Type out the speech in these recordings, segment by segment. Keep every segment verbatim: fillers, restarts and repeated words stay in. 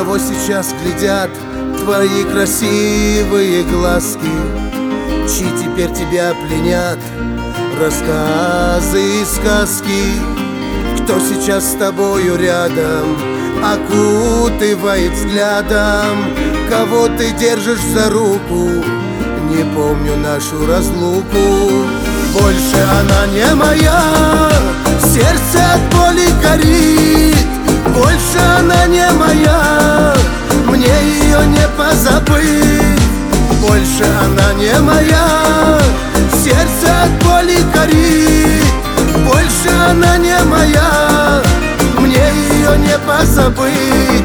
кого сейчас глядят твои красивые глазки, чьи теперь тебя пленят рассказы и сказки. Кто сейчас с тобою рядом окутывает взглядом, кого ты держишь за руку, не помню нашу разлуку. Больше она не моя, сердце от боли горит. Больше она не моя, мне ее не позабыть. Больше она не моя, сердце от боли горит. Больше она не моя, мне ее не позабыть.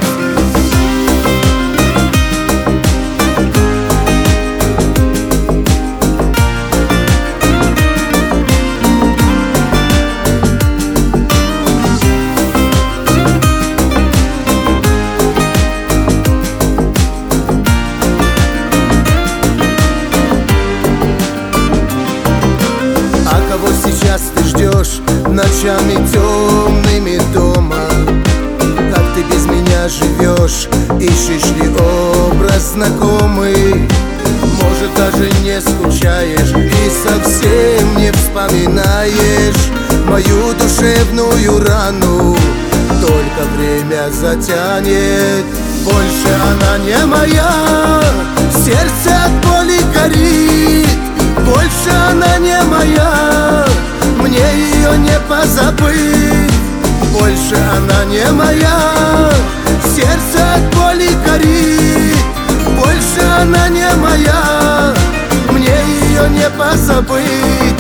Сейчас ты ждешь ночами темными дома? Как ты без меня живешь? Ищешь ли образ знакомый? Может, даже не скучаешь и совсем не вспоминаешь мою душевную рану? Только время затянет. Больше она не моя, сердце от боли горит. Больше она не моя, мне ее не позабыть. Больше она не моя, сердце от боли горит. Больше она не моя, мне ее не позабыть.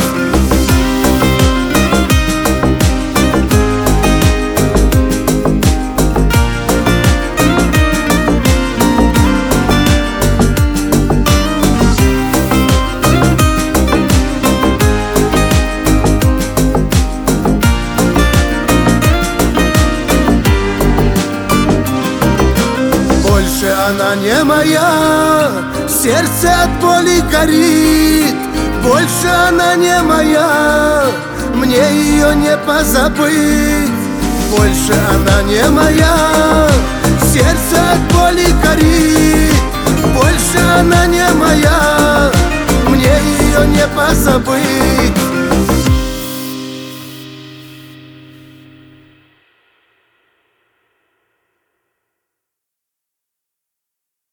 Больше она не моя, сердце от боли горит. Больше она не моя, мне ее не позабыть. Больше она не моя, сердце от боли горит. Больше она не моя, мне ее не позабыть.